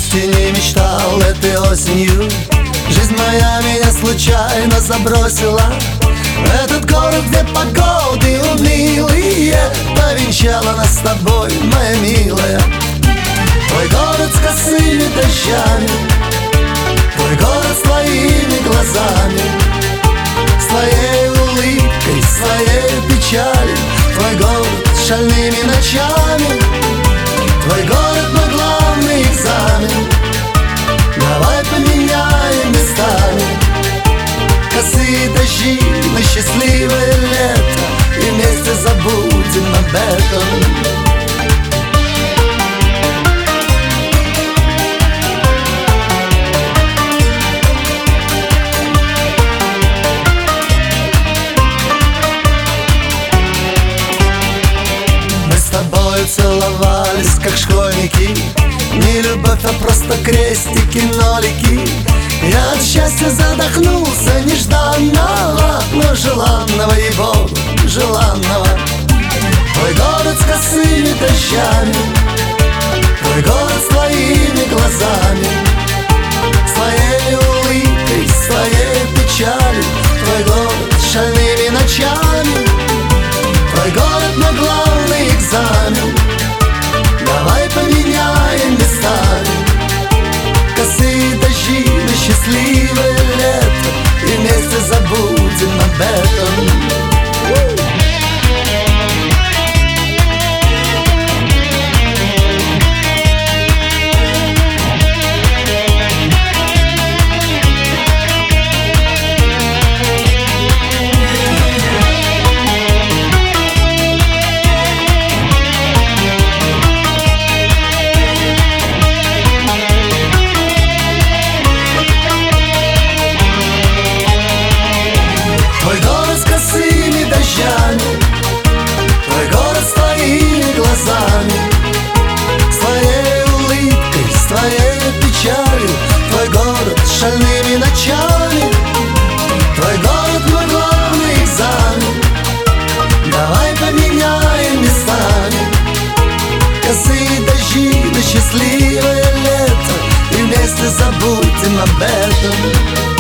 юности не мечтал этой осенью. Жизнь моя меня случайно забросила в этот город, где погоды унылые. Повенчала нас с тобой, моя милая. Твой город с косыми дождями, твой город с твоими глазами, с твоей улыбкой, с твоей печалью. Твой город с шальными ночами, твой город мой главный экзамен. Давай поменяем местами косые дожди на счастливое лето, и вместе забудем об этом. Целовались, как школьники. Не любовь, а просто крестики, нолики. Я от счастья задохнулся нежданного, но желанного, ей-богу, желанного. Твой город с косыми дождями, твой город с твоими глазами, с твоей улыбкой, с твоей печалью. Твой город с шальными ночами, твой город мой главный экзамен. Давай поменяем местами косые дожди на счастливое лето, и вместе забудем об этом. Твой город с твоими глазами, с твоей улыбкой, с твоей печалью. Твой город с шальными ночами, твой город мой главный экзамен. Давай поменяем местами косые дожди на счастливое лето, и вместе забудем об этом.